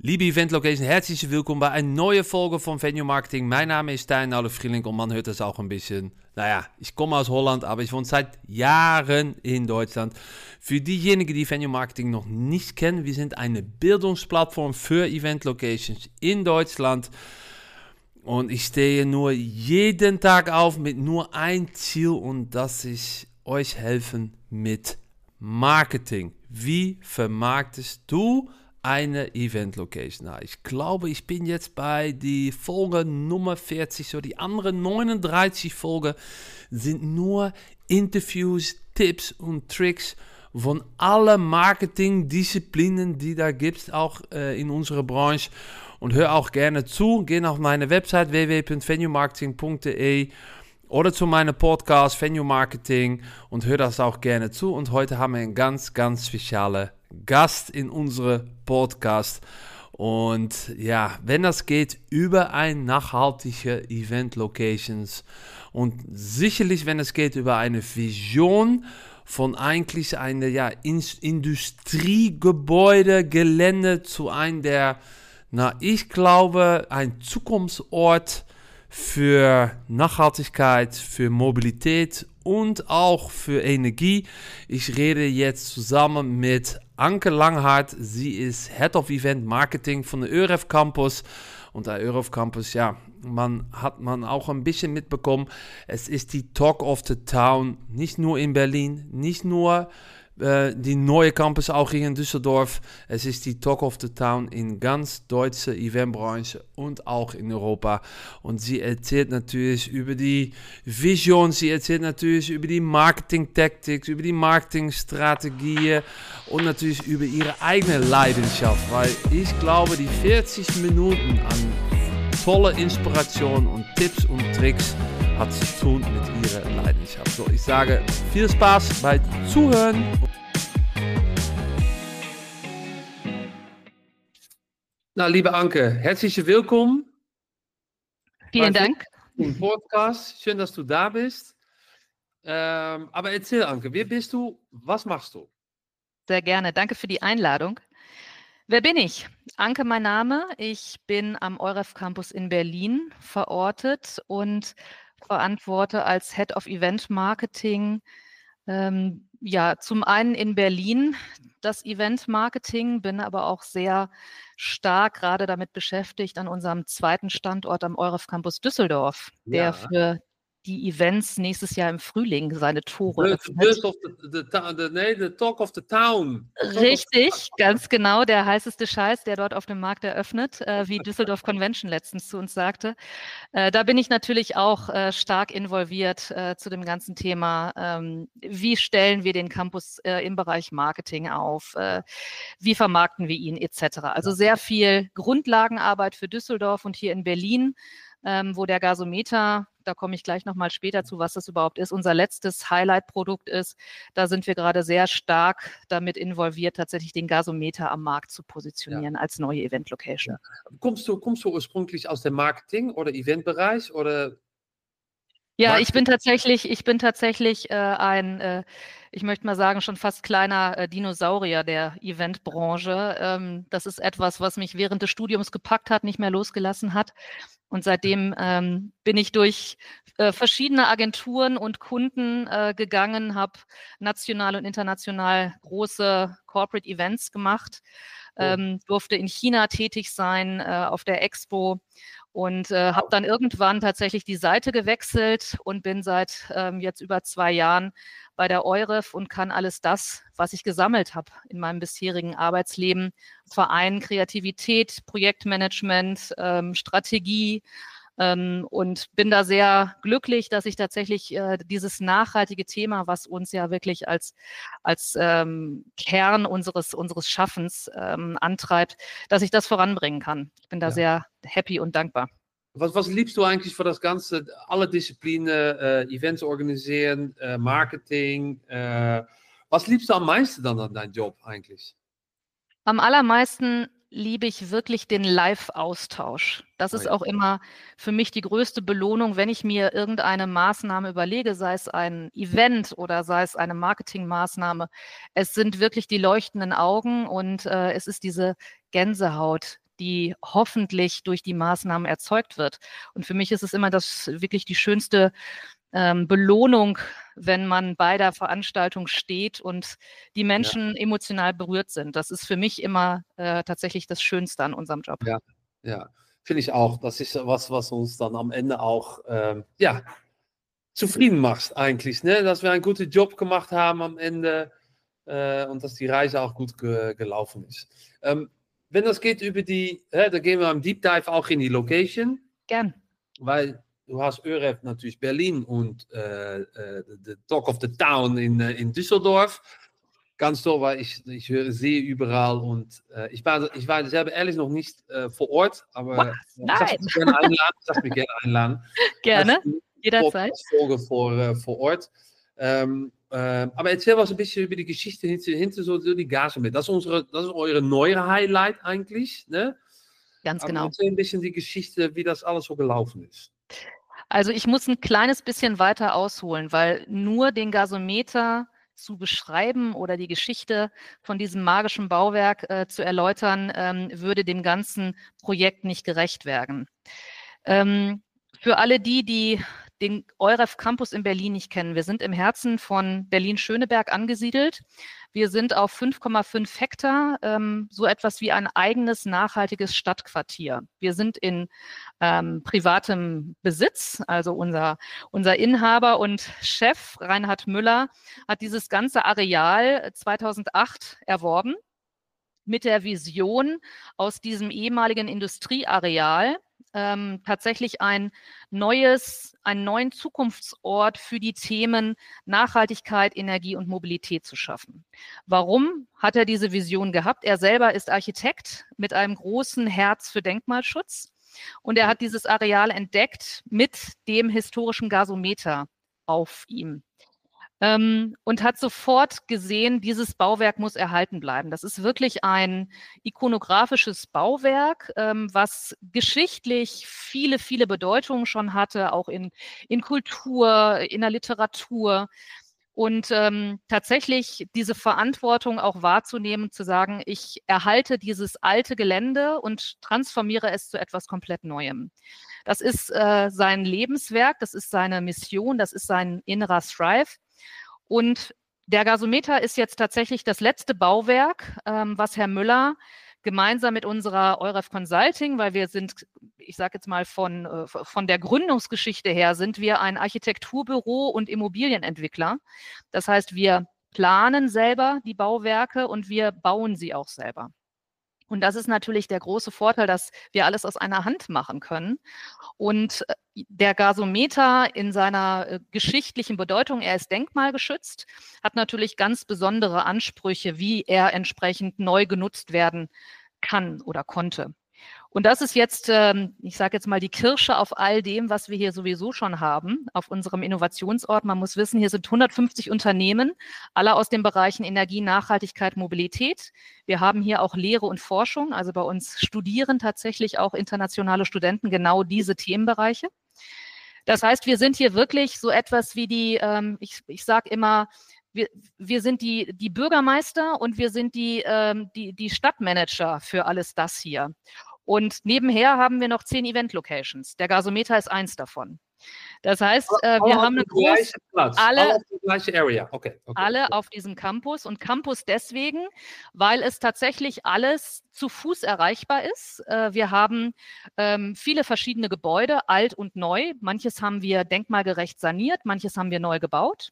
Liebe Event Location, herzlich willkommen bei einer neuen Folge von Venue Marketing. Mein Name ist Stein Frieling und man hört das auch ein bisschen. Naja, ich komme aus Holland, aber ich wohne seit Jahren in Deutschland. Für diejenigen, die Venue Marketing noch nicht kennen, wir sind eine Bildungsplattform für Event Locations in Deutschland. Und ich stehe nur jeden Tag auf mit nur ein Ziel und das ist euch helfen mit Marketing. Wie vermarktest du eine Event Location? Ich glaube, ich bin jetzt bei die Folge Nummer 40, so die anderen 39 Folgen sind nur Interviews, Tipps und Tricks von allen Marketingdisziplinen, die da gibt, auch in unserer Branche. Und hör auch gerne zu, geh auf meine Website www.venuemarketing.de oder zu meinem Podcast Venue Marketing und hör das auch gerne zu. Und heute haben wir einen ganz, ganz speziellen Gast in unserem Podcast. Und ja, wenn das geht über ein nachhaltige Event Locations und sicherlich, wenn es geht über eine Vision von eigentlich einem Industriegebäude, Gelände zu einem der, ich glaube, ein Zukunftsort für Nachhaltigkeit, für Mobilität und auch für Energie. Ich rede jetzt zusammen mit Anke Langhardt. Sie ist Head of Event Marketing von der ÖRF Campus. Und der ÖRF Campus, ja, hat man auch ein bisschen mitbekommen. Es ist die Talk of the Town, nicht nur in Berlin, nicht nur die neue Campus auch hier in Düsseldorf. Es ist die Talk of the Town in ganz deutsche Eventbranche und auch in Europa. Und sie erzählt natürlich über die Vision, sie erzählt natürlich über die Marketing-Tactics, über die Marketingstrategien und natürlich über ihre eigene Leidenschaft. Weil ich glaube, die 40 Minuten an tolle Inspiration und Tipps und Tricks hat zu tun mit ihrer Leidenschaft. So, ich sage viel Spaß bei Zuhören. Na, liebe Anke, herzlich willkommen. Vielen Dank. Im Podcast. Schön, dass du da bist. Aber erzähl, Anke, wer bist du? Was machst du? Sehr gerne. Danke für die Einladung. Wer bin ich? Anke, mein Name. Ich bin am ÖRF Campus in Berlin verortet und verantworte als Head of Event Marketing, zum einen in Berlin das Event Marketing, bin aber auch sehr stark gerade damit beschäftigt an unserem zweiten Standort am ÖRF Campus Düsseldorf, der für die Events nächstes Jahr im Frühling seine Tore öffnet. The Talk of the Town. Richtig, ganz genau, der heißeste Scheiß, der dort auf dem Markt eröffnet, wie Düsseldorf Convention letztens zu uns sagte. Da bin ich natürlich auch stark involviert zu dem ganzen Thema. Wie stellen wir den Campus im Bereich Marketing auf? Wie vermarkten wir ihn etc.? Also sehr viel Grundlagenarbeit für Düsseldorf und hier in Berlin, wo der Gasometer, da komme ich gleich nochmal später zu, was das überhaupt ist, unser letztes Highlight-Produkt ist. Da sind wir gerade sehr stark damit involviert, tatsächlich den Gasometer am Markt zu positionieren als neue Event-Location. Ja. Kommst du ursprünglich aus dem Marketing- oder Eventbereich? Oder ja, ich bin tatsächlich ein, ich möchte mal sagen, schon fast kleiner Dinosaurier der Eventbranche. Das ist etwas, was mich während des Studiums gepackt hat, nicht mehr losgelassen hat. Und seitdem bin ich durch verschiedene Agenturen und Kunden gegangen, habe national und international große Corporate Events gemacht, durfte in China tätig sein, auf der Expo und habe dann irgendwann tatsächlich die Seite gewechselt und bin seit jetzt über 2 Jahren bei der ÖRF und kann alles das, was ich gesammelt habe in meinem bisherigen Arbeitsleben, vereinen: Kreativität, Projektmanagement, Strategie, und bin da sehr glücklich, dass ich tatsächlich dieses nachhaltige Thema, was uns ja wirklich als Kern unseres Schaffens antreibt, dass ich das voranbringen kann. Ich bin da sehr happy und dankbar. Was liebst du eigentlich für das Ganze, alle Disziplinen, Events organisieren, Marketing? Was liebst du am meisten dann an deinem Job eigentlich? Am allermeisten liebe ich wirklich den Live-Austausch. Das ist auch immer für mich die größte Belohnung, wenn ich mir irgendeine Maßnahme überlege, sei es ein Event oder sei es eine Marketingmaßnahme. Es sind wirklich die leuchtenden Augen und es ist diese Gänsehaut, die hoffentlich durch die Maßnahmen erzeugt wird. Und für mich ist es immer das wirklich die schönste Belohnung, wenn man bei der Veranstaltung steht und die Menschen emotional berührt sind. Das ist für mich immer tatsächlich das Schönste an unserem Job. Ja, finde ich auch. Das ist was uns dann am Ende auch zufrieden macht eigentlich, ne? Dass wir einen guten Job gemacht haben am Ende und dass die Reise auch gut gelaufen ist. Wenn das geht über da gehen wir im Deep Dive auch in die Location. Gern. Weil du hast ÖREF natürlich Berlin und the Talk of the Town in Düsseldorf. Ganz toll, weil ich sehe überall und ich war selber ehrlich noch nicht vor Ort, aber ich darf mich gerne einladen. Gerne, jederzeit. Folge vor Ort. Aber erzähl was ein bisschen über die Geschichte hinter so die Gasometer. Das ist eure neue Highlight eigentlich, ne? Ganz aber genau. Erzähl ein bisschen die Geschichte, wie das alles so gelaufen ist. Also ich muss ein kleines bisschen weiter ausholen, weil nur den Gasometer zu beschreiben oder die Geschichte von diesem magischen Bauwerk zu erläutern, würde dem ganzen Projekt nicht gerecht werden. Für alle die den EUREF Campus in Berlin nicht kennen, wir sind im Herzen von Berlin-Schöneberg angesiedelt. Wir sind auf 5,5 Hektar, so etwas wie ein eigenes nachhaltiges Stadtquartier. Wir sind in privatem Besitz, also unser Inhaber und Chef Reinhard Müller hat dieses ganze Areal 2008 erworben mit der Vision, aus diesem ehemaligen Industrieareal tatsächlich einen neuen Zukunftsort für die Themen Nachhaltigkeit, Energie und Mobilität zu schaffen. Warum hat er diese Vision gehabt? Er selber ist Architekt mit einem großen Herz für Denkmalschutz und er hat dieses Areal entdeckt mit dem historischen Gasometer auf ihm. Und hat sofort gesehen, dieses Bauwerk muss erhalten bleiben. Das ist wirklich ein ikonografisches Bauwerk, was geschichtlich viele, viele Bedeutungen schon hatte, auch in Kultur, in der Literatur. Und tatsächlich diese Verantwortung auch wahrzunehmen, zu sagen, ich erhalte dieses alte Gelände und transformiere es zu etwas komplett Neuem. Das ist sein Lebenswerk, das ist seine Mission, das ist sein innerer Strive. Und der Gasometer ist jetzt tatsächlich das letzte Bauwerk, was Herr Müller gemeinsam mit unserer EUREF Consulting, weil wir sind, ich sage jetzt mal von der Gründungsgeschichte her, sind wir ein Architekturbüro und Immobilienentwickler. Das heißt, wir planen selber die Bauwerke und wir bauen sie auch selber. Und das ist natürlich der große Vorteil, dass wir alles aus einer Hand machen können. Und der Gasometer in seiner geschichtlichen Bedeutung, er ist denkmalgeschützt, hat natürlich ganz besondere Ansprüche, wie er entsprechend neu genutzt werden kann oder konnte. Und das ist jetzt, ich sage jetzt mal, die Kirsche auf all dem, was wir hier sowieso schon haben, auf unserem Innovationsort. Man muss wissen, hier sind 150 Unternehmen, alle aus den Bereichen Energie, Nachhaltigkeit, Mobilität. Wir haben hier auch Lehre und Forschung, also bei uns studieren tatsächlich auch internationale Studenten genau diese Themenbereiche. Das heißt, wir sind hier wirklich so etwas wie die, ich sage immer, wir sind die Bürgermeister und wir sind die Stadtmanager für alles das hier. Und nebenher haben wir noch 10 Event-Locations. Der Gasometer ist eins davon. Das heißt, wir haben eine große, alle auf die gleiche Area. Okay. Alle auf diesem Campus. Und Campus deswegen, weil es tatsächlich alles zu Fuß erreichbar ist. Wir haben viele verschiedene Gebäude, alt und neu. Manches haben wir denkmalgerecht saniert, manches haben wir neu gebaut.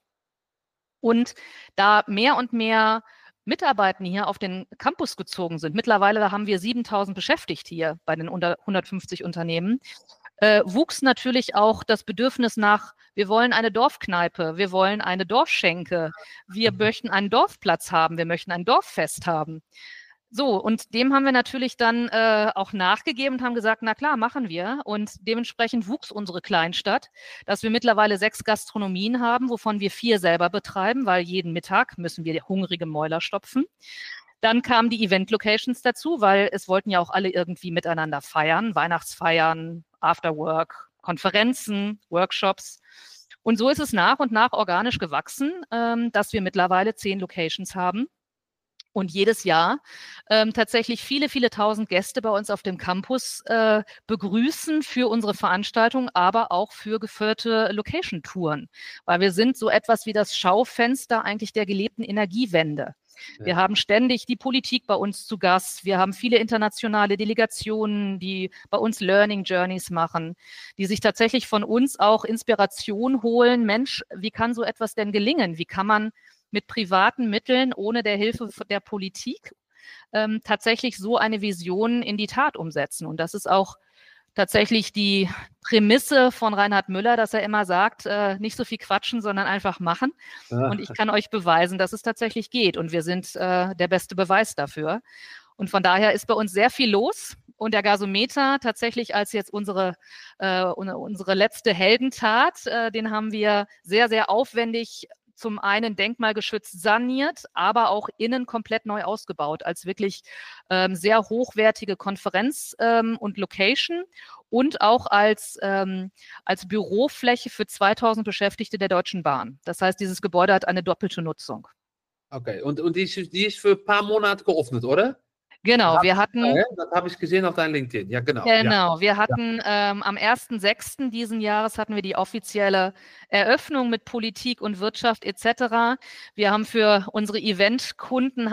Und da mehr und mehr Mitarbeiter hier auf den Campus gezogen sind, mittlerweile haben wir 7.000 beschäftigt hier bei den 150 Unternehmen, wuchs natürlich auch das Bedürfnis nach, wir wollen eine Dorfkneipe, wir wollen eine Dorfschenke, wir möchten einen Dorfplatz haben, wir möchten ein Dorffest haben. So, und dem haben wir natürlich dann auch nachgegeben und haben gesagt, na klar, machen wir. Und dementsprechend wuchs unsere Kleinstadt, dass wir mittlerweile 6 Gastronomien haben, wovon wir 4 selber betreiben, weil jeden Mittag müssen wir hungrige Mäuler stopfen. Dann kamen die Event-Locations dazu, weil es wollten ja auch alle irgendwie miteinander feiern, Weihnachtsfeiern, Afterwork, Konferenzen, Workshops. Und so ist es nach und nach organisch gewachsen, dass wir mittlerweile 10 Locations haben. und jedes Jahr tatsächlich viele, viele tausend Gäste bei uns auf dem Campus begrüßen für unsere Veranstaltung, aber auch für geführte Location-Touren, weil wir sind so etwas wie das Schaufenster eigentlich der gelebten Energiewende. Wir haben ständig die Politik bei uns zu Gast. Wir haben viele internationale Delegationen, die bei uns Learning Journeys machen, die sich tatsächlich von uns auch Inspiration holen. Mensch, wie kann so etwas denn gelingen? Wie kann man mit privaten Mitteln, ohne der Hilfe der Politik, tatsächlich so eine Vision in die Tat umsetzen? Und das ist auch tatsächlich die Prämisse von Reinhard Müller, dass er immer sagt, nicht so viel quatschen, sondern einfach machen. Und ich kann euch beweisen, dass es tatsächlich geht. Und wir sind der beste Beweis dafür. Und von daher ist bei uns sehr viel los. Und der Gasometer tatsächlich als jetzt unsere letzte Heldentat, den haben wir sehr, sehr aufwendig zum einen denkmalgeschützt saniert, aber auch innen komplett neu ausgebaut als wirklich sehr hochwertige Konferenz- und Location und auch als Bürofläche für 2000 Beschäftigte der Deutschen Bahn. Das heißt, dieses Gebäude hat eine doppelte Nutzung. Okay, und die ist für ein paar Monate geöffnet, oder? Genau, wir hatten... Das habe ich gesehen auf deinem LinkedIn, ja genau. Genau, wir hatten am 1.6. diesen Jahres hatten wir die offizielle Eröffnung mit Politik und Wirtschaft etc. Wir haben für unsere Eventkunden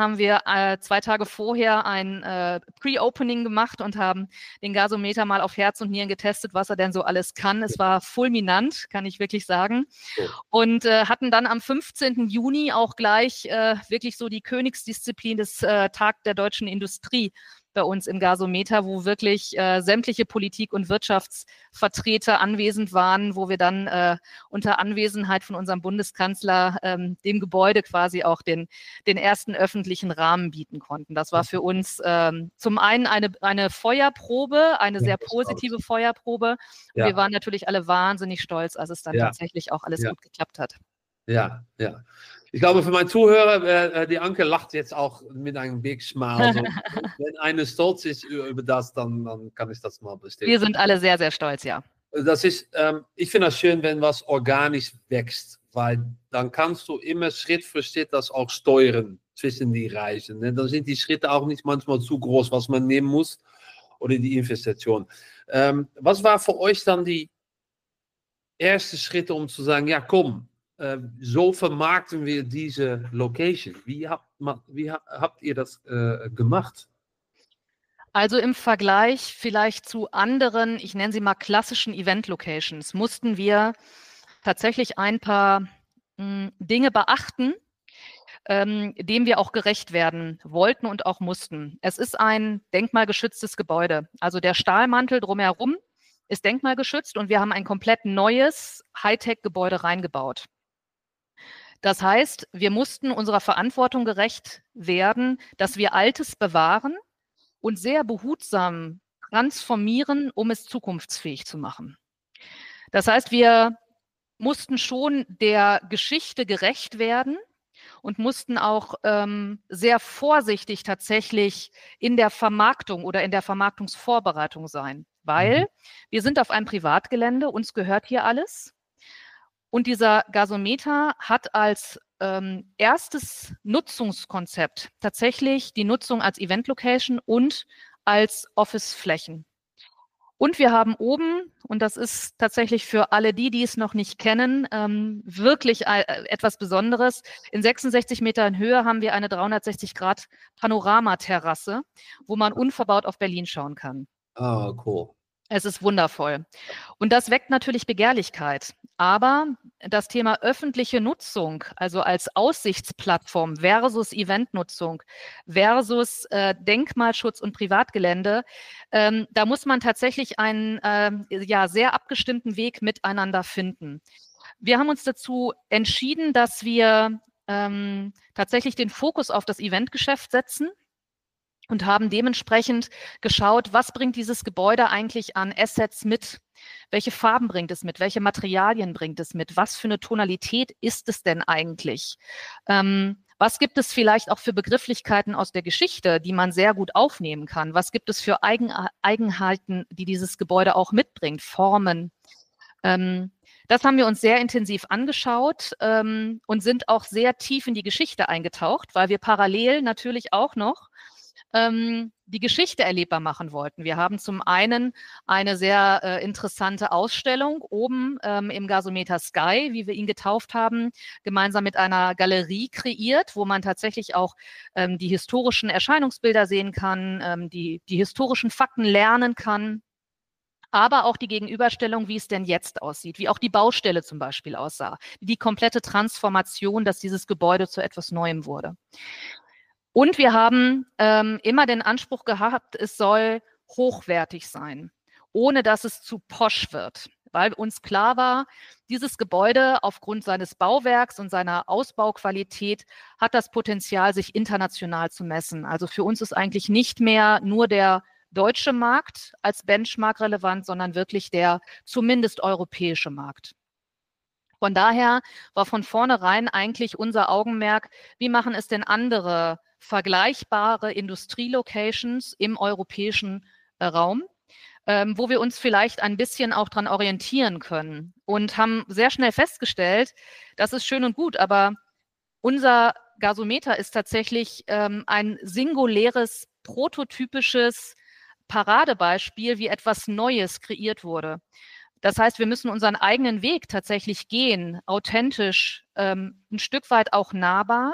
2 Tage vorher ein Pre-Opening gemacht und haben den Gasometer mal auf Herz und Nieren getestet, was er denn so alles kann. Es war fulminant, kann ich wirklich sagen. Und hatten dann am 15. Juni auch gleich wirklich so die Königsdisziplin des Tag der deutschen Industrie bei uns im Gasometer, wo wirklich sämtliche Politik- und Wirtschaftsvertreter anwesend waren, wo wir dann unter Anwesenheit von unserem Bundeskanzler dem Gebäude quasi auch den ersten öffentlichen Rahmen bieten konnten. Das war für uns zum einen eine Feuerprobe, eine sehr positive Feuerprobe. Und wir waren natürlich alle wahnsinnig stolz, als es dann tatsächlich auch alles gut geklappt hat. Ja, ja. Ich glaube, für meinen Zuhörer, die Anke lacht jetzt auch mit einem Big Smile. So, wenn eine stolz ist über das, dann kann ich das mal bestätigen. Wir sind alle sehr, sehr stolz, ja. Das ist, ich finde das schön, wenn was organisch wächst, weil dann kannst du immer Schritt für Schritt das auch steuern zwischen die Reisen. Dann sind die Schritte auch nicht manchmal zu groß, was man nehmen muss, oder die Investition. Was war für euch dann die erste Schritte, um zu sagen, ja komm, so vermarkten wir diese Location. Wie habt ihr das gemacht? Also im Vergleich vielleicht zu anderen, ich nenne sie mal klassischen Event-Locations, mussten wir tatsächlich ein paar Dinge beachten, dem wir auch gerecht werden wollten und auch mussten. Es ist ein denkmalgeschütztes Gebäude. Also der Stahlmantel drumherum ist denkmalgeschützt und wir haben ein komplett neues Hightech-Gebäude reingebaut. Das heißt, wir mussten unserer Verantwortung gerecht werden, dass wir Altes bewahren und sehr behutsam transformieren, um es zukunftsfähig zu machen. Das heißt, wir mussten schon der Geschichte gerecht werden und mussten auch sehr vorsichtig tatsächlich in der Vermarktung oder in der Vermarktungsvorbereitung sein, weil wir sind auf einem Privatgelände, uns gehört hier alles. Und dieser Gasometer hat als erstes Nutzungskonzept tatsächlich die Nutzung als Event-Location und als Office-Flächen. Und wir haben oben, und das ist tatsächlich für alle die es noch nicht kennen, wirklich etwas Besonderes. In 66 Metern Höhe haben wir eine 360-Grad-Panoramaterrasse, wo man unverbaut auf Berlin schauen kann. Ah, cool. Es ist wundervoll. Und das weckt natürlich Begehrlichkeit. Aber das Thema öffentliche Nutzung, also als Aussichtsplattform versus Eventnutzung versus Denkmalschutz und Privatgelände, da muss man tatsächlich einen sehr abgestimmten Weg miteinander finden. Wir haben uns dazu entschieden, dass wir tatsächlich den Fokus auf das Eventgeschäft setzen und haben dementsprechend geschaut, was bringt dieses Gebäude eigentlich an Assets mit? Welche Farben bringt es mit? Welche Materialien bringt es mit? Was für eine Tonalität ist es denn eigentlich? Was gibt es vielleicht auch für Begrifflichkeiten aus der Geschichte, die man sehr gut aufnehmen kann? Was gibt es für Eigenheiten, die dieses Gebäude auch mitbringt? Formen. Das haben wir uns sehr intensiv angeschaut und sind auch sehr tief in die Geschichte eingetaucht, weil wir parallel natürlich auch noch die Geschichte erlebbar machen wollten. Wir haben zum einen eine sehr interessante Ausstellung oben im Gasometer Sky, wie wir ihn getauft haben, gemeinsam mit einer Galerie kreiert, wo man tatsächlich auch die historischen Erscheinungsbilder sehen kann, die historischen Fakten lernen kann, aber auch die Gegenüberstellung, wie es denn jetzt aussieht, wie auch die Baustelle zum Beispiel aussah, die komplette Transformation, dass dieses Gebäude zu etwas Neuem wurde. Und wir haben immer den Anspruch gehabt, es soll hochwertig sein, ohne dass es zu posch wird, weil uns klar war, dieses Gebäude aufgrund seines Bauwerks und seiner Ausbauqualität hat das Potenzial, sich international zu messen. Also für uns ist eigentlich nicht mehr nur der deutsche Markt als Benchmark relevant, sondern wirklich der zumindest europäische Markt. Von daher war von vornherein eigentlich unser Augenmerk, wie machen es denn andere vergleichbare Industrielocations im europäischen Raum, wo wir uns vielleicht ein bisschen auch dran orientieren können, und haben sehr schnell festgestellt, das ist schön und gut, aber unser Gasometer ist tatsächlich ein singuläres, prototypisches Paradebeispiel, wie etwas Neues kreiert wurde. Das heißt, wir müssen unseren eigenen Weg tatsächlich gehen, authentisch, ein Stück weit auch nahbar.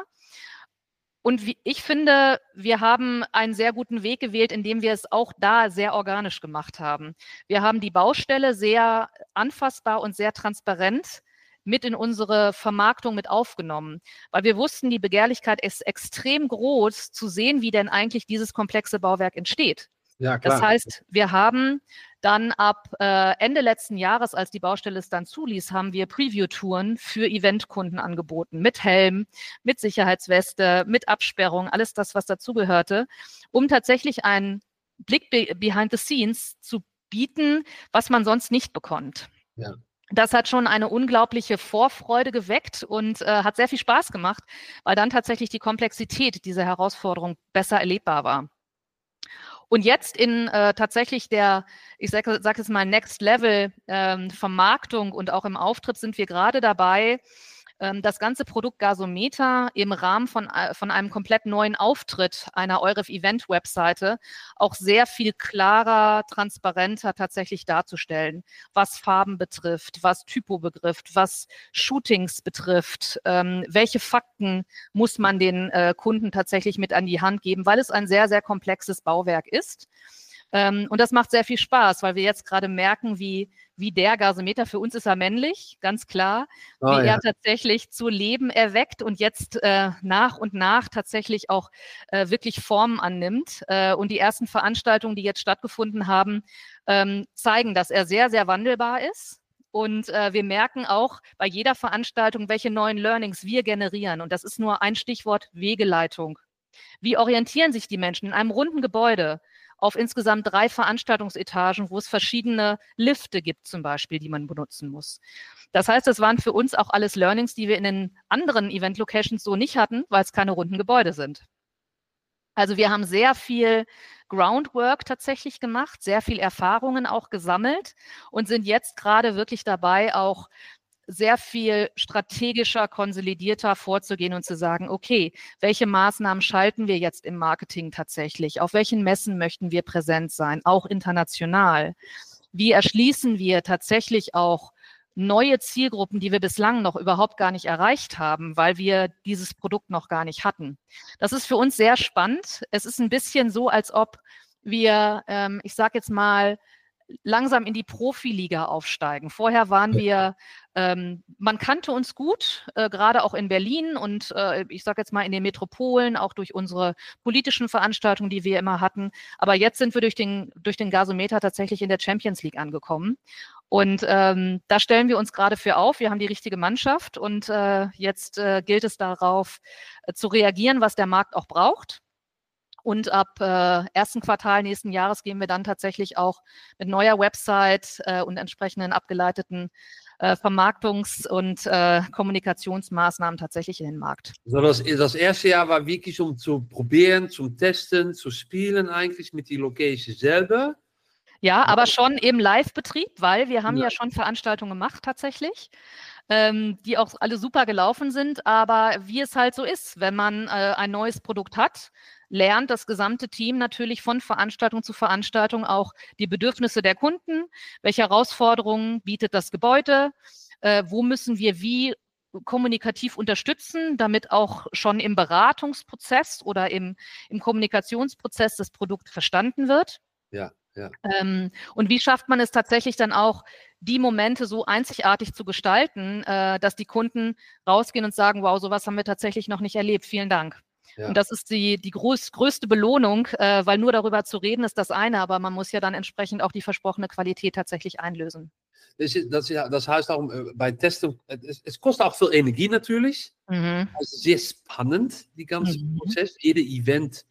Und ich finde, wir haben einen sehr guten Weg gewählt, indem wir es auch da sehr organisch gemacht haben. Wir haben die Baustelle sehr anfassbar und sehr transparent mit in unsere Vermarktung mit aufgenommen, weil wir wussten, die Begehrlichkeit ist extrem groß, zu sehen, wie denn eigentlich dieses komplexe Bauwerk entsteht. Ja, klar. Das heißt, wir haben dann ab Ende letzten Jahres, als die Baustelle es dann zuließ, haben wir Preview-Touren für Eventkunden angeboten, mit Helm, mit Sicherheitsweste, mit Absperrung, alles das, was dazugehörte, um tatsächlich einen Blick behind the scenes zu bieten, was man sonst nicht bekommt. Ja. Das hat schon eine unglaubliche Vorfreude geweckt und hat sehr viel Spaß gemacht, weil dann tatsächlich die Komplexität dieser Herausforderung besser erlebbar war. Und jetzt in tatsächlich der, ich sag jetzt mal, Next Level Vermarktung und auch im Auftritt sind wir gerade dabei, das ganze Produkt Gasometer im Rahmen von einem komplett neuen Auftritt einer EUREF-Event-Webseite auch sehr viel klarer, transparenter tatsächlich darzustellen, was Farben betrifft, was Typo betrifft, was Shootings betrifft, welche Fakten muss man den Kunden tatsächlich mit an die Hand geben, weil es ein sehr, sehr komplexes Bauwerk ist. Und das macht sehr viel Spaß, weil wir jetzt gerade merken, wie der Gasometer, für uns ist er männlich, ganz klar, wie er tatsächlich zu Leben erweckt und jetzt nach und nach tatsächlich auch wirklich Formen annimmt. Und die ersten Veranstaltungen, die jetzt stattgefunden haben, zeigen, dass er sehr, sehr wandelbar ist. Und wir merken auch bei jeder Veranstaltung, welche neuen Learnings wir generieren. Und das ist nur ein Stichwort: Wegeleitung. Wie orientieren sich die Menschen in einem runden Gebäude auf insgesamt 3 Veranstaltungsetagen, wo es verschiedene Lifte gibt zum Beispiel, die man benutzen muss. Das heißt, das waren für uns auch alles Learnings, die wir in den anderen Event-Locations so nicht hatten, weil es keine runden Gebäude sind. Also wir haben sehr viel Groundwork tatsächlich gemacht, sehr viel Erfahrungen auch gesammelt und sind jetzt gerade wirklich dabei, auch sehr viel strategischer, konsolidierter vorzugehen und zu sagen, okay, welche Maßnahmen schalten wir jetzt im Marketing tatsächlich? Auf welchen Messen möchten wir präsent sein, auch international? Wie erschließen wir tatsächlich auch neue Zielgruppen, die wir bislang noch überhaupt gar nicht erreicht haben, weil wir dieses Produkt noch gar nicht hatten? Das ist für uns sehr spannend. Es ist ein bisschen so, als ob wir, ich sage jetzt mal, langsam in die Profiliga aufsteigen. Vorher waren wir, man kannte uns gut, gerade auch in Berlin und ich sage jetzt mal in den Metropolen, auch durch unsere politischen Veranstaltungen, die wir immer hatten. Aber jetzt sind wir durch den Gasometer tatsächlich in der Champions League angekommen. Und da stellen wir uns gerade für auf. Wir haben die richtige Mannschaft und jetzt gilt es darauf zu reagieren, was der Markt auch braucht. Und ab ersten Quartal nächsten Jahres gehen wir dann tatsächlich auch mit neuer Website und entsprechenden abgeleiteten Vermarktungs- und Kommunikationsmaßnahmen tatsächlich in den Markt. So, das erste Jahr war wirklich, um zu probieren, zum Testen, zu spielen eigentlich mit die Location selber. Ja, aber schon im Live-Betrieb, weil wir haben ja schon Veranstaltungen gemacht tatsächlich, die auch alle super gelaufen sind. Aber wie es halt so ist, wenn man ein neues Produkt hat, lernt das gesamte Team natürlich von Veranstaltung zu Veranstaltung auch die Bedürfnisse der Kunden, welche Herausforderungen bietet das Gebäude, wo müssen wir wie kommunikativ unterstützen, damit auch schon im Beratungsprozess oder im Kommunikationsprozess das Produkt verstanden wird. Ja, ja. Und wie schafft man es tatsächlich dann auch, die Momente so einzigartig zu gestalten, dass die Kunden rausgehen und sagen, wow, sowas haben wir tatsächlich noch nicht erlebt, vielen Dank. Ja. Und das ist die größte Belohnung, weil nur darüber zu reden ist das eine, aber man muss ja dann entsprechend auch die versprochene Qualität tatsächlich einlösen. Das heißt auch bei Testen, es kostet auch viel Energie natürlich. Also sehr spannend, die ganze Prozess. Jede Event,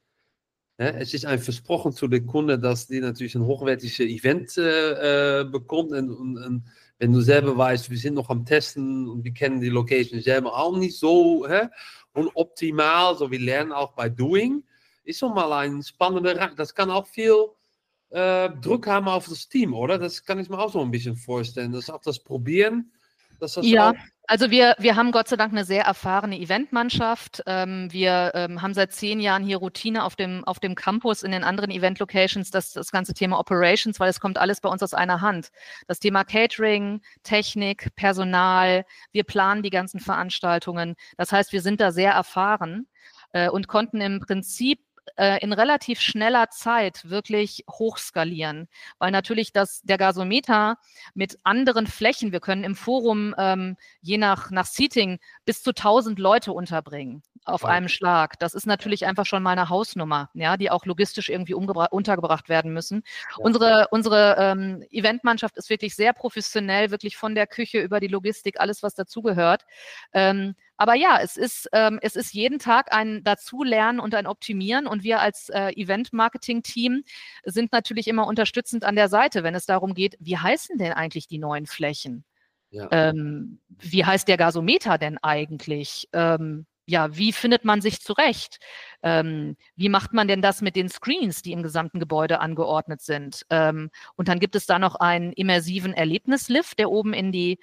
es ist ein Versprochen zu den Kunden, dass die natürlich ein hochwertiges Event bekommt. Und wenn du selber weißt, wir sind noch am Testen und wir kennen die Location selber auch nicht so und optimal, so wir lernen auch bei Doing, ist schon mal ein spannender, das kann auch viel Druck haben auf das Team, oder? Das kann ich mir auch so ein bisschen vorstellen. Das auch das Probieren, dass das ja, auch. also wir haben Gott sei Dank eine sehr erfahrene Eventmannschaft. Wir haben seit 10 Jahren hier Routine auf dem Campus in den anderen Event-Locations, das ganze Thema Operations, weil es kommt alles bei uns aus einer Hand. Das Thema Catering, Technik, Personal, wir planen die ganzen Veranstaltungen. Das heißt, wir sind da sehr erfahren und konnten im Prinzip in relativ schneller Zeit wirklich hochskalieren, weil natürlich der Gasometer mit anderen Flächen, wir können im Forum je nach Seating bis zu 1000 Leute unterbringen auf einem Schlag. Das ist natürlich einfach schon mal eine Hausnummer, ja, die auch logistisch irgendwie untergebracht werden müssen. Ja. Unsere Eventmannschaft ist wirklich sehr professionell, wirklich von der Küche über die Logistik, alles, was dazugehört. Aber ja, es ist jeden Tag ein Dazulernen und ein Optimieren. Und wir als Event-Marketing-Team sind natürlich immer unterstützend an der Seite, wenn es darum geht, wie heißen denn eigentlich die neuen Flächen? Ja. Wie heißt der Gasometer denn eigentlich? Ja, wie findet man sich zurecht? Wie macht man denn das mit den Screens, die im gesamten Gebäude angeordnet sind? Und dann gibt es da noch einen immersiven Erlebnislift, der oben in die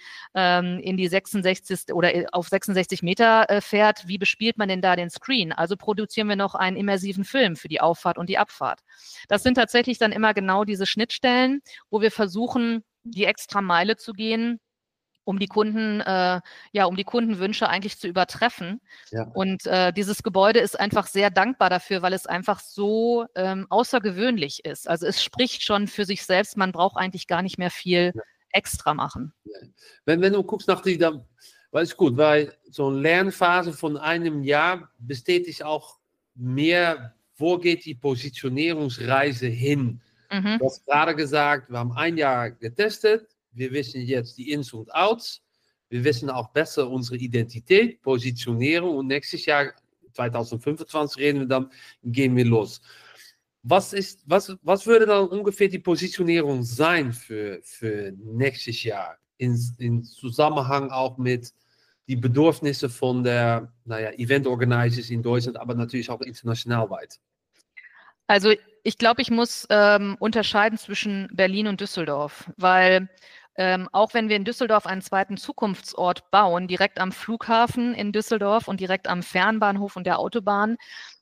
66 oder auf 66 Meter fährt. Wie bespielt man denn da den Screen? Also produzieren wir noch einen immersiven Film für die Auffahrt und die Abfahrt. Das sind tatsächlich dann immer genau diese Schnittstellen, wo wir versuchen, die extra Meile zu gehen, um die Kundenwünsche eigentlich zu übertreffen. Ja. Und dieses Gebäude ist einfach sehr dankbar dafür, weil es einfach so außergewöhnlich ist. Also es spricht schon für sich selbst, man braucht eigentlich gar nicht mehr viel extra machen. Ja. Wenn du guckst nach weil es gut, weil so eine Lernphase von einem Jahr bestätigt auch mehr, wo geht die Positionierungsreise hin? Du hast gerade gesagt, wir haben ein Jahr getestet, wir wissen jetzt die Ins und Outs. Wir wissen auch besser unsere Identität, Positionierung. Und nächstes Jahr, 2025, gehen wir los. Was würde dann ungefähr die Positionierung sein für nächstes Jahr? In Zusammenhang auch mit den Bedürfnissen von der Event-Organizers in Deutschland, aber natürlich auch international weit. Also ich glaube, ich muss unterscheiden zwischen Berlin und Düsseldorf, weil auch wenn wir in Düsseldorf einen zweiten Zukunftsort bauen, direkt am Flughafen in Düsseldorf und direkt am Fernbahnhof und der Autobahn,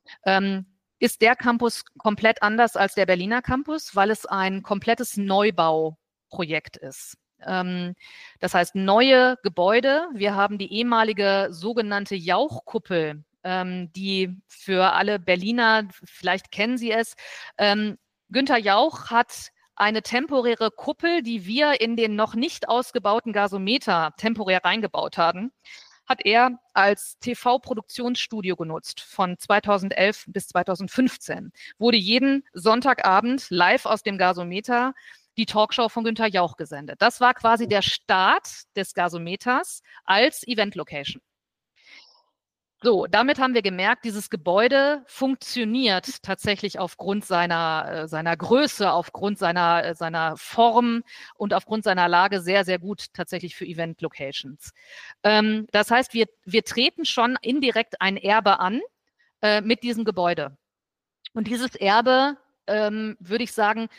ist der Campus komplett anders als der Berliner Campus, weil es ein komplettes Neubauprojekt ist. Das heißt, neue Gebäude. Wir haben die ehemalige sogenannte Jauchkuppel, die für alle Berliner, vielleicht kennen Sie es, Günther Jauch hat eine temporäre Kuppel, die wir in den noch nicht ausgebauten Gasometer temporär reingebaut haben, hat er als TV-Produktionsstudio genutzt von 2011 bis 2015. Wurde jeden Sonntagabend live aus dem Gasometer die Talkshow von Günther Jauch gesendet. Das war quasi der Start des Gasometers als Event-Location. So, damit haben wir gemerkt, dieses Gebäude funktioniert tatsächlich aufgrund seiner Größe, aufgrund seiner Form und aufgrund seiner Lage sehr, sehr gut tatsächlich für Event-Locations. Das heißt, wir treten schon indirekt ein Erbe an mit diesem Gebäude. Und dieses Erbe, würde ich sagen,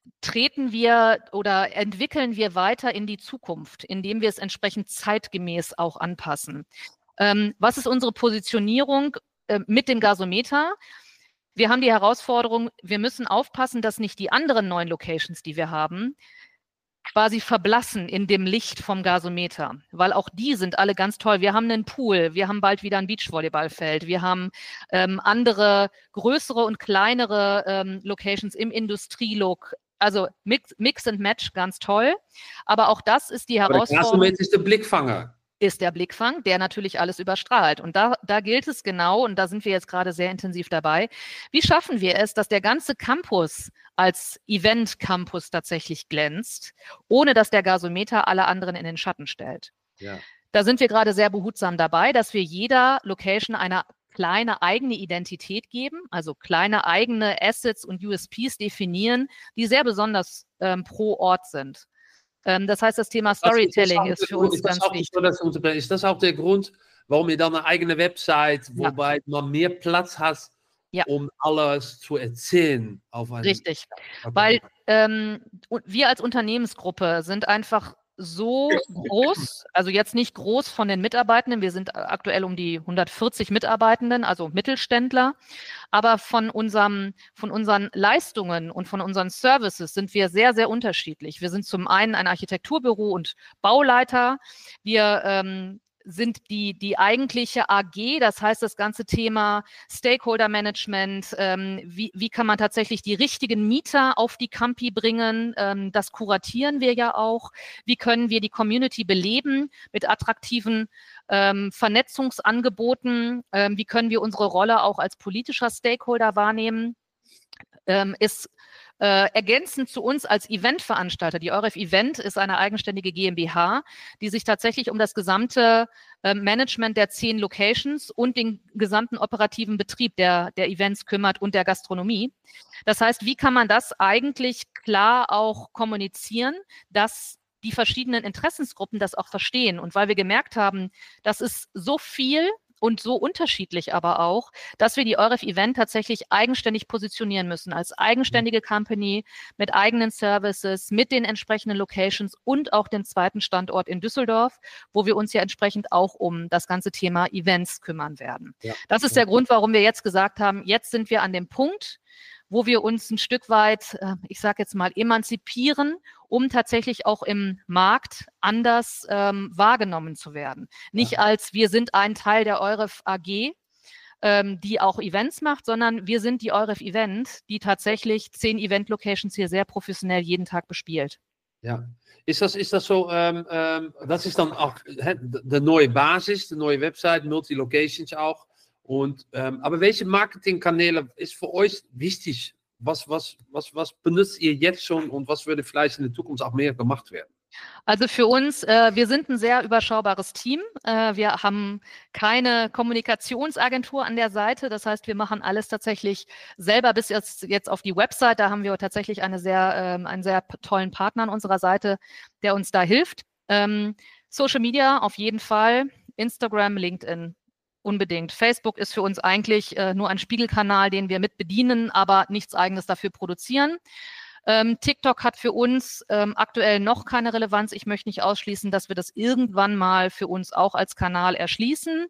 treten wir oder entwickeln wir weiter in die Zukunft, indem wir es entsprechend zeitgemäß auch anpassen. Was ist unsere Positionierung mit dem Gasometer? Wir haben die Herausforderung, wir müssen aufpassen, dass nicht die anderen 9 Locations, die wir haben, quasi verblassen in dem Licht vom Gasometer, weil auch die sind alle ganz toll. Wir haben einen Pool, wir haben bald wieder ein Beachvolleyballfeld, wir haben andere größere und kleinere Locations im Industrielook. Also Mix and Match, ganz toll. Aber auch das ist die Herausforderung. Der Gasometer ist der Blickfanger. Ist der Blickfang, der natürlich alles überstrahlt. Und da gilt es genau, und da sind wir jetzt gerade sehr intensiv dabei, wie schaffen wir es, dass der ganze Campus als Event-Campus tatsächlich glänzt, ohne dass der Gasometer alle anderen in den Schatten stellt. Ja. Da sind wir gerade sehr behutsam dabei, dass wir jeder Location eine kleine eigene Identität geben, also kleine eigene Assets und USPs definieren, die sehr besonders pro Ort sind. Das heißt, das Thema Storytelling ist für uns ganz wichtig. Ist das auch der Grund, warum ihr dann eine eigene Website, wobei man mehr Platz hat, um alles zu erzählen? Richtig, weil wir als Unternehmensgruppe sind einfach so groß, also jetzt nicht groß von den Mitarbeitenden, wir sind aktuell um die 140 Mitarbeitenden, also Mittelständler, aber von unseren Leistungen und von unseren Services sind wir sehr, sehr unterschiedlich. Wir sind zum einen ein Architekturbüro und Bauleiter, wir sind die eigentliche AG, das heißt das ganze Thema Stakeholder Management, wie kann man tatsächlich die richtigen Mieter auf die Campi bringen, das kuratieren wir ja auch, wie können wir die Community beleben mit attraktiven Vernetzungsangeboten, wie können wir unsere Rolle auch als politischer Stakeholder wahrnehmen, ist ergänzend zu uns als Eventveranstalter. Die EUREF Event ist eine eigenständige GmbH, die sich tatsächlich um das gesamte Management der 10 Locations und den gesamten operativen Betrieb der Events kümmert und der Gastronomie. Das heißt, wie kann man das eigentlich klar auch kommunizieren, dass die verschiedenen Interessensgruppen das auch verstehen? Und weil wir gemerkt haben, das ist so viel und so unterschiedlich aber auch, dass wir die EUREF Event tatsächlich eigenständig positionieren müssen, als eigenständige Company mit eigenen Services, mit den entsprechenden Locations und auch dem zweiten Standort in Düsseldorf, wo wir uns ja entsprechend auch um das ganze Thema Events kümmern werden. Ja. Das ist der Grund, warum wir jetzt gesagt haben, jetzt sind wir an dem Punkt, wo wir uns ein Stück weit, ich sage jetzt mal, emanzipieren, um tatsächlich auch im Markt anders wahrgenommen zu werden. Nicht als wir sind ein Teil der EUREF AG, die auch Events macht, sondern wir sind die EUREF Event, die tatsächlich 10 Event-Locations hier sehr professionell jeden Tag bespielt. Ja. Ist das so, das ist dann auch de neue Basis, die neue Website, Multi-Locations auch. Aber welche Marketingkanäle ist für euch wichtig? Was benutzt ihr jetzt schon und was würde vielleicht in der Zukunft auch mehr gemacht werden? Also für uns, wir sind ein sehr überschaubares Team. Wir haben keine Kommunikationsagentur an der Seite. Das heißt, wir machen alles tatsächlich selber bis jetzt auf die Website. Da haben wir tatsächlich einen sehr tollen Partner an unserer Seite, der uns da hilft. Social Media auf jeden Fall, Instagram, LinkedIn. Unbedingt. Facebook ist für uns eigentlich nur ein Spiegelkanal, den wir mit bedienen, aber nichts Eigenes dafür produzieren. TikTok hat für uns aktuell noch keine Relevanz. Ich möchte nicht ausschließen, dass wir das irgendwann mal für uns auch als Kanal erschließen.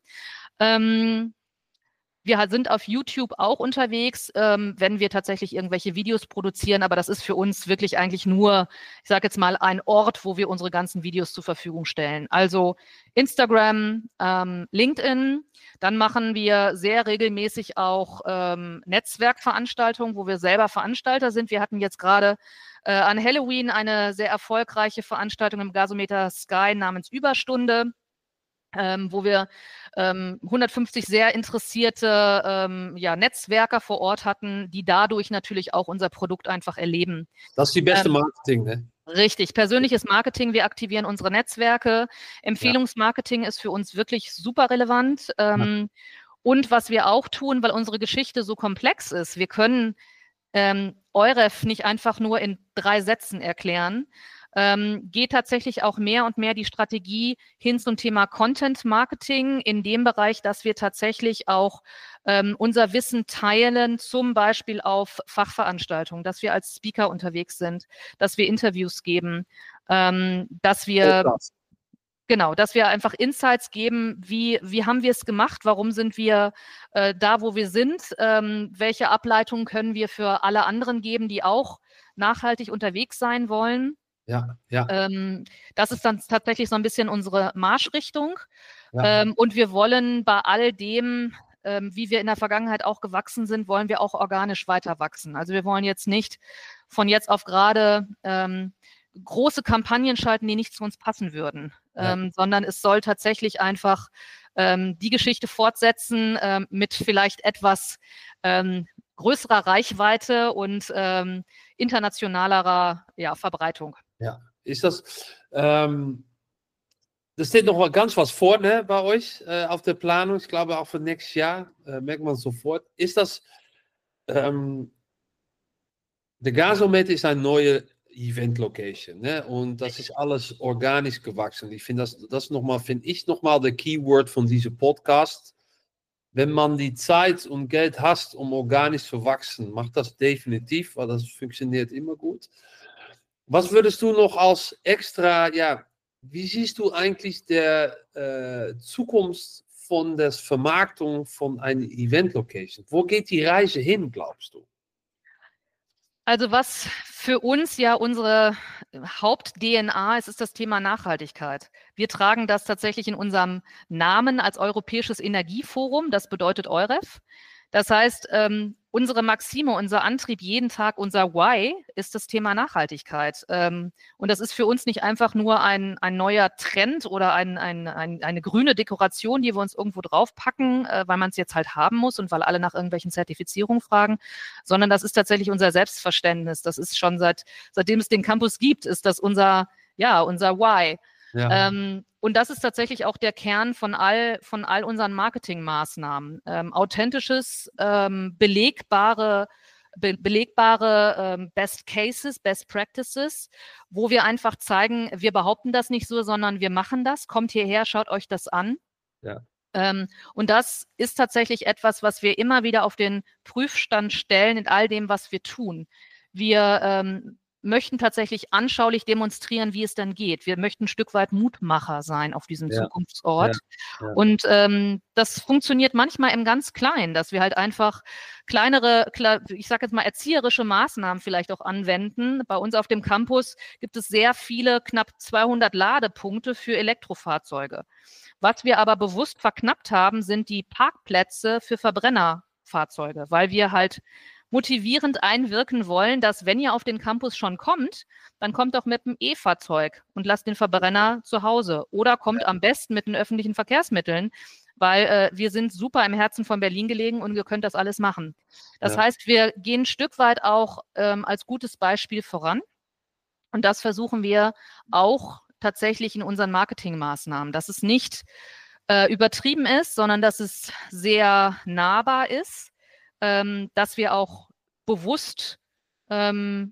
Wir sind auf YouTube auch unterwegs, wenn wir tatsächlich irgendwelche Videos produzieren, aber das ist für uns wirklich eigentlich nur, ich sage jetzt mal, ein Ort, wo wir unsere ganzen Videos zur Verfügung stellen. Also Instagram, LinkedIn, dann machen wir sehr regelmäßig auch Netzwerkveranstaltungen, wo wir selber Veranstalter sind. Wir hatten jetzt gerade an Halloween eine sehr erfolgreiche Veranstaltung im Gasometer Sky namens Überstunde, wo wir 150 sehr interessierte Netzwerker vor Ort hatten, die dadurch natürlich auch unser Produkt einfach erleben. Das ist die beste Marketing, ne? Richtig, persönliches Marketing, wir aktivieren unsere Netzwerke. Empfehlungsmarketing ist für uns wirklich super relevant. Und was wir auch tun, weil unsere Geschichte so komplex ist, wir können EUREF nicht einfach nur in 3 Sätzen erklären. geht tatsächlich auch mehr und mehr die Strategie hin zum Thema Content Marketing in dem Bereich, dass wir tatsächlich auch unser Wissen teilen, zum Beispiel auf Fachveranstaltungen, dass wir als Speaker unterwegs sind, dass wir Interviews geben, dass wir Genau, dass wir einfach Insights geben, wie haben wir es gemacht, warum sind wir da, wo wir sind, welche Ableitungen können wir für alle anderen geben, die auch nachhaltig unterwegs sein wollen. Ja. Das ist dann tatsächlich so ein bisschen unsere Marschrichtung. Ja. Und wir wollen bei all dem, wie wir in der Vergangenheit auch gewachsen sind, wollen wir auch organisch weiter wachsen. Also wir wollen jetzt nicht von jetzt auf gerade große Kampagnen schalten, die nicht zu uns passen würden, sondern es soll tatsächlich einfach die Geschichte fortsetzen mit vielleicht etwas größerer Reichweite und internationalerer Verbreitung. Ja, ist das, da steht noch mal ganz was vor, ne, bei euch auf der Planung, ich glaube auch für nächstes Jahr, merkt man sofort. Ist das, der Gasometer ist eine neue Event-Location, ne? Und das ist alles organisch gewachsen. Ich finde das nochmal, finde ich nochmal der Keyword von diesem Podcast. Wenn man die Zeit und Geld hat, um organisch zu wachsen, macht das definitiv, weil das funktioniert immer gut. Was würdest du noch als extra, wie siehst du eigentlich der Zukunft von der Vermarktung von einer Event-Location? Wo geht die Reise hin, glaubst du? Also was für uns ja unsere Haupt-DNA ist, ist das Thema Nachhaltigkeit. Wir tragen das tatsächlich in unserem Namen als Europäisches Energieforum, das bedeutet EUREF. Das heißt, unsere Maxime, unser Antrieb jeden Tag, unser Why ist das Thema Nachhaltigkeit. Und das ist für uns nicht einfach nur ein neuer Trend oder eine grüne Dekoration, die wir uns irgendwo draufpacken, weil man es jetzt halt haben muss und weil alle nach irgendwelchen Zertifizierungen fragen, sondern das ist tatsächlich unser Selbstverständnis. Das ist schon seitdem es den Campus gibt, ist das unser Why. Ja. Und das ist tatsächlich auch der Kern von all unseren Marketingmaßnahmen. Authentisches, belegbare Best Cases, Best Practices, wo wir einfach zeigen, wir behaupten das nicht so, sondern wir machen das. Kommt hierher, schaut euch das an. Ja. Und das ist tatsächlich etwas, was wir immer wieder auf den Prüfstand stellen in all dem, was wir tun. Wir möchten tatsächlich anschaulich demonstrieren, wie es dann geht. Wir möchten ein Stück weit Mutmacher sein auf diesem Zukunftsort. Ja. Und das funktioniert manchmal im ganz Kleinen, dass wir halt einfach kleinere, ich sage jetzt mal erzieherische Maßnahmen vielleicht auch anwenden. Bei uns auf dem Campus gibt es sehr viele, knapp 200 Ladepunkte für Elektrofahrzeuge. Was wir aber bewusst verknappt haben, sind die Parkplätze für Verbrennerfahrzeuge, weil wir halt motivierend einwirken wollen, dass wenn ihr auf den Campus schon kommt, dann kommt doch mit dem E-Fahrzeug und lasst den Verbrenner zu Hause oder kommt am besten mit den öffentlichen Verkehrsmitteln, weil wir sind super im Herzen von Berlin gelegen und ihr könnt das alles machen. Das heißt, wir gehen ein Stück weit auch als gutes Beispiel voran und das versuchen wir auch tatsächlich in unseren Marketingmaßnahmen, dass es nicht übertrieben ist, sondern dass es sehr nahbar ist, dass wir auch bewusst ein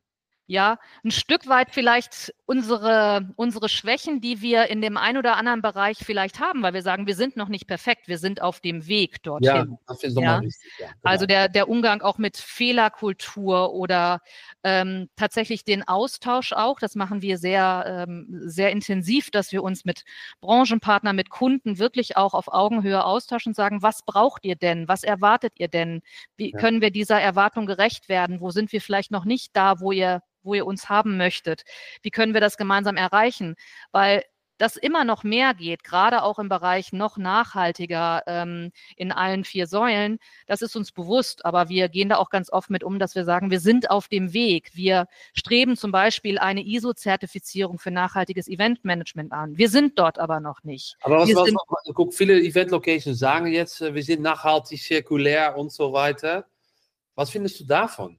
Stück weit vielleicht unsere Schwächen, die wir in dem einen oder anderen Bereich vielleicht haben, weil wir sagen, wir sind noch nicht perfekt, wir sind auf dem Weg dorthin. Ja, das ist nochmal wichtig. Ja, genau. Also der Umgang auch mit Fehlerkultur oder tatsächlich den Austausch auch, das machen wir sehr, sehr intensiv, dass wir uns mit Branchenpartnern, mit Kunden wirklich auch auf Augenhöhe austauschen und sagen, was braucht ihr denn, was erwartet ihr denn, wie können wir dieser Erwartung gerecht werden, wo sind wir vielleicht noch nicht da, wo ihr uns haben möchtet. Wie können wir das gemeinsam erreichen? Weil das immer noch mehr geht, gerade auch im Bereich noch nachhaltiger in allen 4 Säulen. Das ist uns bewusst, aber wir gehen da auch ganz oft mit um, dass wir sagen, wir sind auf dem Weg. Wir streben zum Beispiel eine ISO-Zertifizierung für nachhaltiges Eventmanagement an. Wir sind dort aber noch nicht. Aber viele Event-Locations sagen jetzt, wir sind nachhaltig, zirkulär und so weiter. Was findest du davon?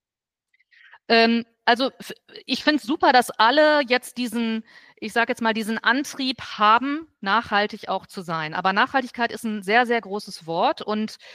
Also ich finde es super, dass alle jetzt diesen Antrieb haben, nachhaltig auch zu sein. Aber Nachhaltigkeit ist ein sehr, sehr großes Wort und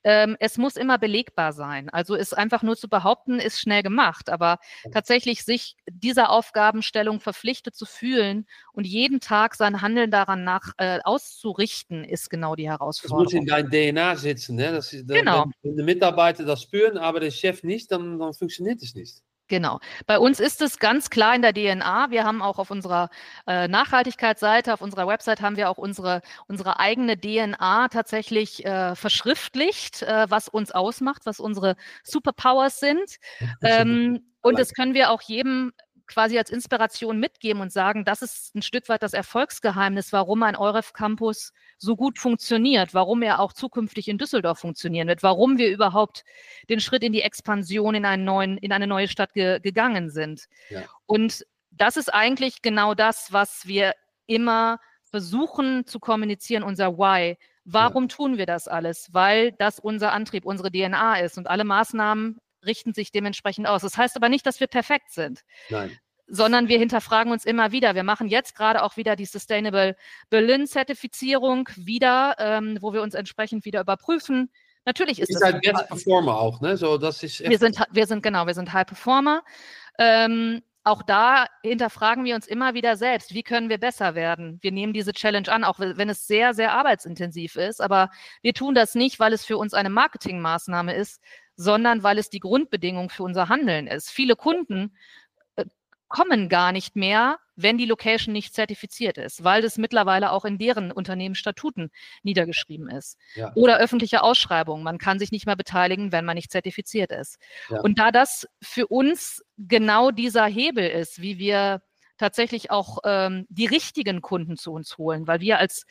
es muss immer belegbar sein. Also es einfach nur zu behaupten, ist schnell gemacht. Aber tatsächlich sich dieser Aufgabenstellung verpflichtet zu fühlen und jeden Tag sein Handeln daran nach auszurichten, ist genau die Herausforderung. Das muss in dein DNA sitzen. Ne? Genau. Wenn die Mitarbeiter das spüren, aber der Chef nicht, dann funktioniert es nicht. Genau. Bei uns ist es ganz klar in der DNA. Wir haben auch auf unserer Nachhaltigkeitsseite, auf unserer Website haben wir auch unsere eigene DNA tatsächlich verschriftlicht, was uns ausmacht, was unsere Superpowers sind. Und das können wir auch jedem quasi als Inspiration mitgeben und sagen, das ist ein Stück weit das Erfolgsgeheimnis, warum ein EUREF Campus so gut funktioniert, warum er auch zukünftig in Düsseldorf funktionieren wird, warum wir überhaupt den Schritt in die Expansion in eine neue Stadt gegangen sind. Ja. Und das ist eigentlich genau das, was wir immer versuchen zu kommunizieren, unser Why. Warum tun wir das alles? Weil das unser Antrieb, unsere DNA ist und alle Maßnahmen richten sich dementsprechend aus. Das heißt aber nicht, dass wir perfekt sind. Nein. Sondern wir hinterfragen uns immer wieder. Wir machen jetzt gerade auch wieder die Sustainable Berlin-Zertifizierung wieder, wo wir uns entsprechend wieder überprüfen. Natürlich ist das... Ihr seid Best Performer auch, ne? So, das ist echt... wir sind High Performer. Auch da hinterfragen wir uns immer wieder selbst, wie können wir besser werden? Wir nehmen diese Challenge an, auch wenn es sehr, sehr arbeitsintensiv ist, aber wir tun das nicht, weil es für uns eine Marketingmaßnahme ist, sondern weil es die Grundbedingung für unser Handeln ist. Viele Kunden kommen gar nicht mehr, wenn die Location nicht zertifiziert ist, weil das mittlerweile auch in deren Unternehmensstatuten niedergeschrieben ist. Ja. Oder öffentliche Ausschreibungen. Man kann sich nicht mehr beteiligen, wenn man nicht zertifiziert ist. Ja. Und da das für uns genau dieser Hebel ist, wie wir tatsächlich auch die richtigen Kunden zu uns holen, weil wir als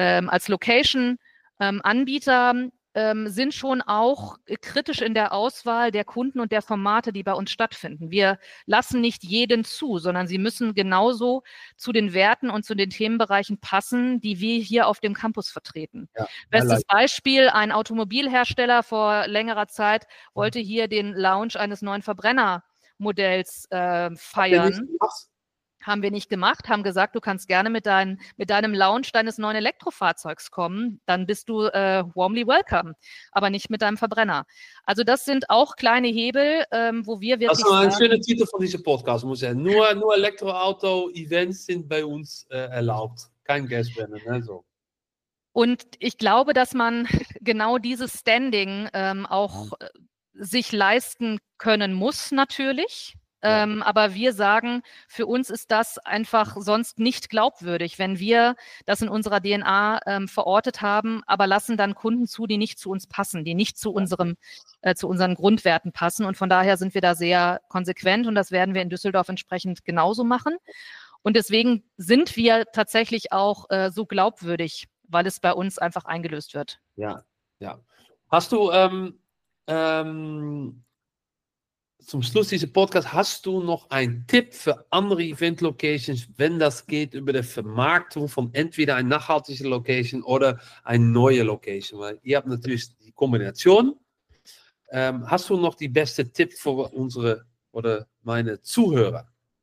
Location-Anbieter sind schon auch kritisch in der Auswahl der Kunden und der Formate, die bei uns stattfinden. Wir lassen nicht jeden zu, sondern sie müssen genauso zu den Werten und zu den Themenbereichen passen, die wir hier auf dem Campus vertreten. Ja, bestes Beispiel, ein Automobilhersteller vor längerer Zeit wollte hier den Launch eines neuen Verbrennermodells feiern. Haben wir nicht gemacht, haben gesagt, du kannst gerne mit deinem Launch deines neuen Elektrofahrzeugs kommen, dann bist du warmly welcome, aber nicht mit deinem Verbrenner. Also das sind auch kleine Hebel, wo wir wirklich... Das ist ein schöner Titel von diesem Podcast, muss ich sagen. Nur Elektroauto-Events sind bei uns erlaubt, kein Gasbrenner, ne? So. Und ich glaube, dass man genau dieses Standing auch sich leisten können muss, natürlich. Ja. Aber wir sagen, für uns ist das einfach sonst nicht glaubwürdig, wenn wir das in unserer DNA verortet haben, aber lassen dann Kunden zu, die nicht zu uns passen, die nicht zu unseren Grundwerten passen. Und von daher sind wir da sehr konsequent und das werden wir in Düsseldorf entsprechend genauso machen. Und deswegen sind wir tatsächlich auch so glaubwürdig, weil es bei uns einfach eingelöst wird. Ja, ja. Hast du zum Schluss dieser Podcast, hast du noch einen Tipp für andere Event-Locations, wenn das geht über die Vermarktung von entweder einer nachhaltigen Location oder eine neue Location? Weil ihr habt natürlich die Kombination. Hast du noch die beste Tipp für unsere oder meine Zuhörer?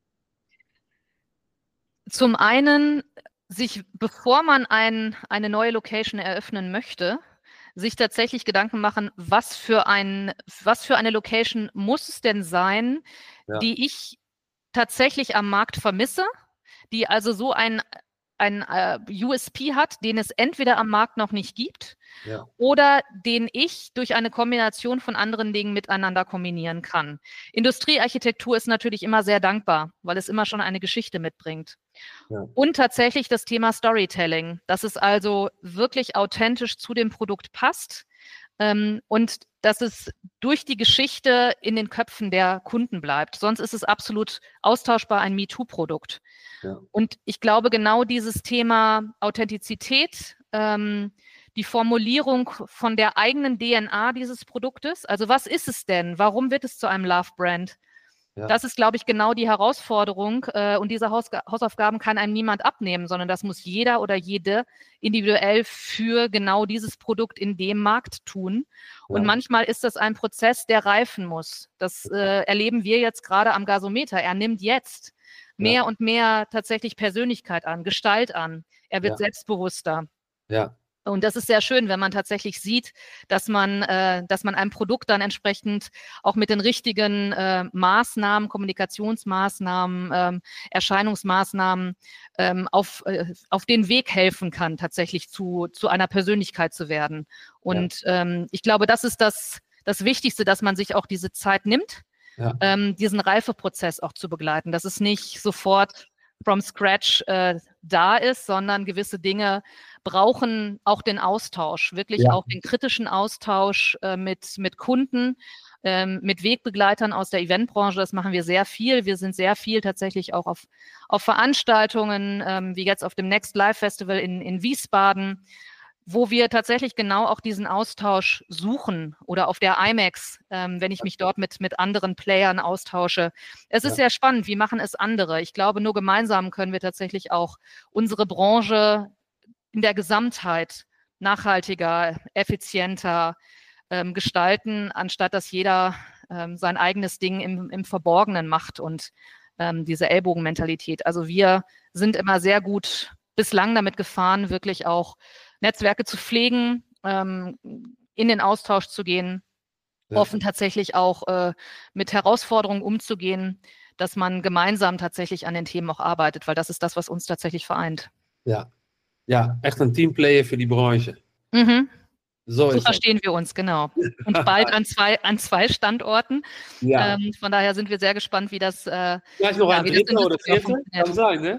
Zum einen, bevor man eine neue Location eröffnen möchte, sich tatsächlich Gedanken machen, was für eine Location muss es denn sein, die ich tatsächlich am Markt vermisse, die also so ein USP hat, den es entweder am Markt noch nicht gibt oder den ich durch eine Kombination von anderen Dingen miteinander kombinieren kann. Industriearchitektur ist natürlich immer sehr dankbar, weil es immer schon eine Geschichte mitbringt. Ja. Und tatsächlich das Thema Storytelling, dass es also wirklich authentisch zu dem Produkt passt und dass es durch die Geschichte in den Köpfen der Kunden bleibt. Sonst ist es absolut austauschbar ein MeToo-Produkt. Ja. Und ich glaube, genau dieses Thema Authentizität, die Formulierung von der eigenen DNA dieses Produktes, also was ist es denn? Warum wird es zu einem Love-Brand? Ja. Das ist, glaube ich, genau die Herausforderung und diese Hausaufgaben kann einem niemand abnehmen, sondern das muss jeder oder jede individuell für genau dieses Produkt in dem Markt tun. Und manchmal ist das ein Prozess, der reifen muss. Das erleben wir jetzt gerade am Gasometer. Er nimmt jetzt mehr und mehr tatsächlich Persönlichkeit an, Gestalt an. Er wird selbstbewusster. Ja. Und das ist sehr schön, wenn man tatsächlich sieht, dass man ein Produkt dann entsprechend auch mit den richtigen Maßnahmen, Kommunikationsmaßnahmen, Erscheinungsmaßnahmen auf den Weg helfen kann, tatsächlich zu einer Persönlichkeit zu werden. Und ich glaube, das ist das Wichtigste, dass man sich auch diese Zeit nimmt, diesen Reifeprozess auch zu begleiten, dass es nicht sofort from scratch da ist, sondern gewisse Dinge brauchen auch den Austausch, wirklich auch den kritischen Austausch mit Kunden, mit Wegbegleitern aus der Eventbranche. Das machen wir sehr viel. Wir sind sehr viel tatsächlich auch auf Veranstaltungen, wie jetzt auf dem Next Live Festival in Wiesbaden, wo wir tatsächlich genau auch diesen Austausch suchen, oder auf der IMEX, wenn ich mich dort mit anderen Playern austausche. Es ist sehr spannend, wie machen es andere? Ich glaube, nur gemeinsam können wir tatsächlich auch unsere Branche in der Gesamtheit nachhaltiger, effizienter gestalten, anstatt dass jeder sein eigenes Ding im Verborgenen macht und diese Ellbogenmentalität. Also wir sind immer sehr gut bislang damit gefahren, wirklich auch Netzwerke zu pflegen, in den Austausch zu gehen, offen tatsächlich auch mit Herausforderungen umzugehen, dass man gemeinsam tatsächlich an den Themen auch arbeitet, weil das ist das, was uns tatsächlich vereint. Ja, echt ein Teamplayer für die Branche. Mhm. So verstehen wir uns, genau. Und bald an zwei Standorten. Von daher sind wir sehr gespannt, wie das vielleicht noch ein dritter oder vierter kann sein, ne?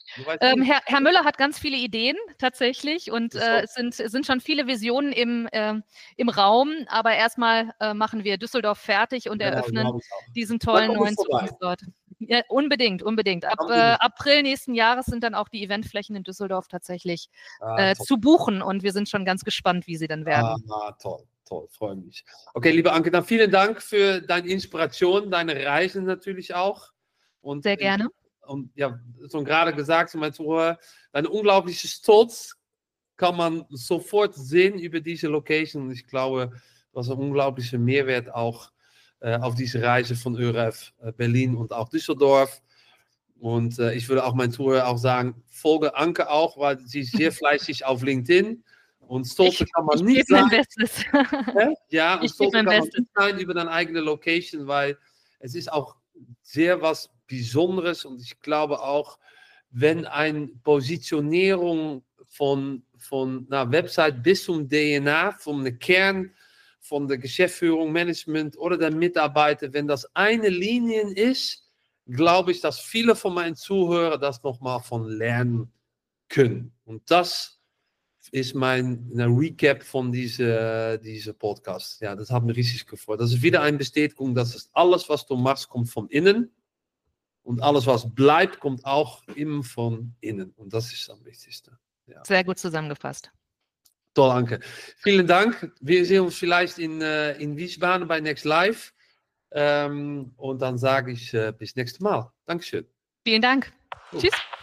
Herr Müller hat ganz viele Ideen tatsächlich, und es sind schon viele Visionen im Raum, aber erstmal machen wir Düsseldorf fertig und eröffnen diesen tollen neuen Zukunftsort. Ja, unbedingt. Ab April nächsten Jahres sind dann auch die Eventflächen in Düsseldorf tatsächlich zu buchen, und wir sind schon ganz gespannt, wie sie dann werden. Toll, freue mich. Okay, liebe Anke, dann vielen Dank für deine Inspiration, deine Reisen natürlich auch. Und sehr gerne. Und ja, schon gerade gesagt, deine unglaubliche Stolz kann man sofort sehen über diese Location. Und ich glaube, das ist ein unglaublicher Mehrwert auch auf diese Reise von ÖRF Berlin und auch Düsseldorf. Und ich würde auch meinen Zuhörern auch sagen, folge Anke auch, weil sie ist sehr fleißig auf LinkedIn. Und stolz kann man nicht sein. Mein Bestes. Ja, und stolz kann man nicht sein über deine eigene Location, weil es ist auch sehr was Besonderes, und ich glaube auch, wenn eine Positionierung von einer Website bis zum DNA, von der Kern, von der Geschäftsführung, Management oder der Mitarbeiter, wenn das eine Linie ist, glaube ich, dass viele von meinen Zuhörern das nochmal von lernen können. Und das ist eine Recap von diese Podcast. Ja, das hat mich richtig gefreut. Das ist wieder eine Bestätigung, dass alles, was du machst, kommt von innen. Und alles, was bleibt, kommt auch immer von innen. Und das ist am wichtigsten. Ja. Sehr gut zusammengefasst. Toll, Anke. Vielen Dank. Wir sehen uns vielleicht in Wiesbaden bei Next Live. Und dann sage ich bis nächstes Mal. Dankeschön. Vielen Dank. Tschüss.